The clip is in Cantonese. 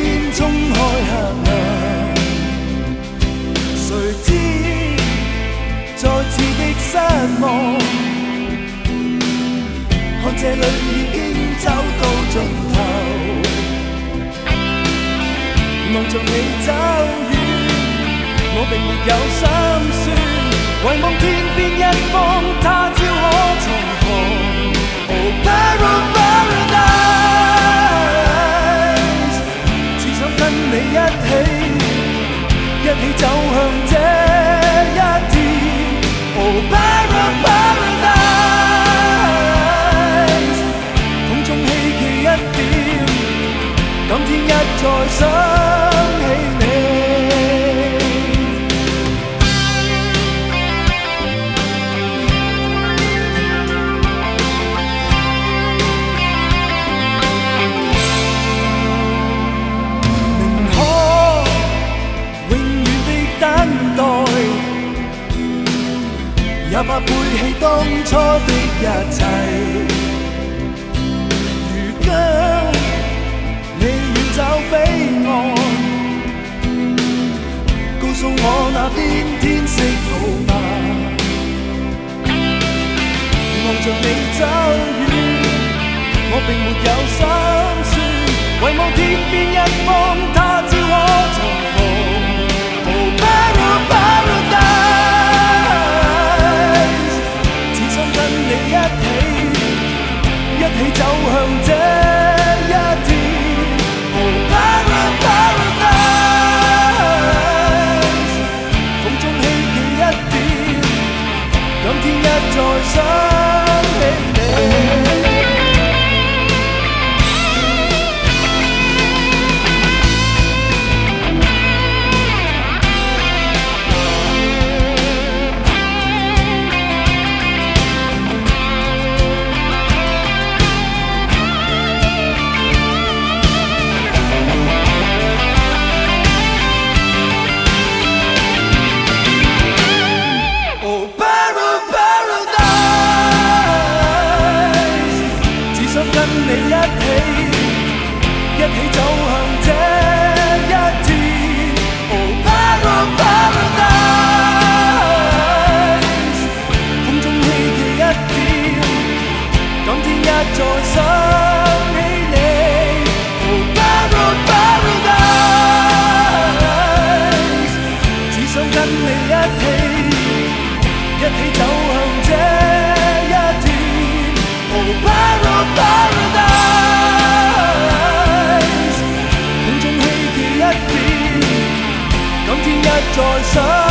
天衝開黑暗，誰知再次的失望，看這裏已經走到盡頭，望着你走遠，我並沒有心酸，唯望天邊一方，他朝可重逢。Oh Paradise， 只想跟你一起走向這一天。Oh Paradise， 風中希冀一點，今天一再想起你。也怕背棄當初的一切，如今你遠走彼岸，告訴我那邊天色好嗎？望着你走遠，我並沒有心酸，唯望天邊一方，他朝可重逢。Oh Paradise，一起走向這一天。Oh Paradise， 風中希冀一點，今天一再想起你。一起走向這一天。Oh Paradise， 風中希冀一點，今天一再想起你。Oh Paradise， 只想跟你一起走向這一天。Oh Paradise，今天一再想。